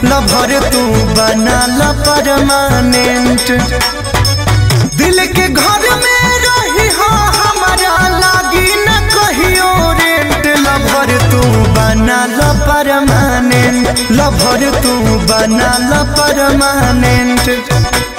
Lover तू बना ला परमानेंट। दिल के घर में रही हो हमारा लागी न कहियो रेंट। लभर तू बना ला परमानेंट, लभर तू बना ला परमानेंट।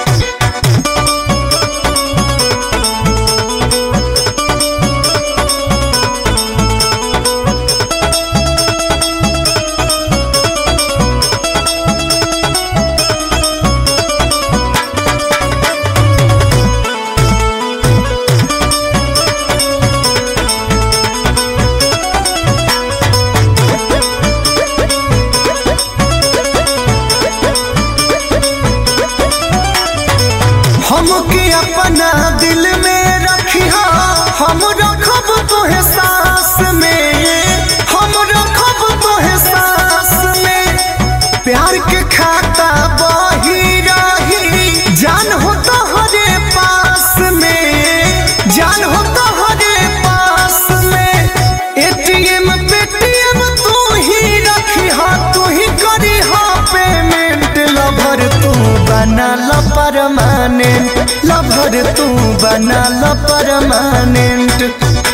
हमके अपना दिल में रखिया, हम रखब तोहे सांस में, हम रखब तोहे सांस में। प्यार के खाता बही रही, जान हो तोहरे पास में, जान हो तोहरे पास में। एटीएम पेटीएम तू ही रखिया, तू ही करिहा पेमेंट। लभर तू बना ला परमानेंट, लभर तू बना ला परमानेंट।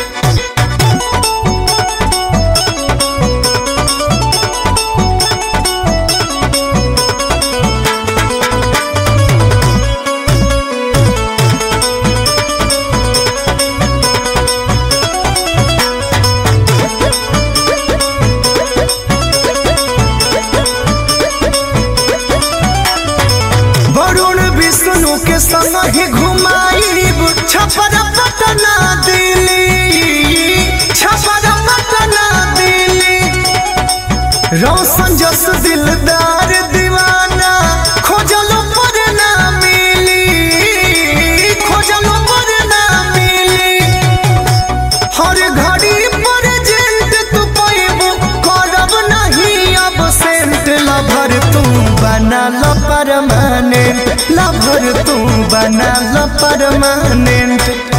वरुण विष्णु के संग ही घुमाईब छपर पटना दिल्ली, छपर पटना दिल्ली। रोशन जस दिलदार दीवाना खोजलो पर ना मिली, खोजलो पर ना मिली। हर घड़ी प्रेजेंट तू पाइबो, करब नहीं अबसेंट। लभर तू बना ला परमानेंट, लभर तू बना ला परमानेंट।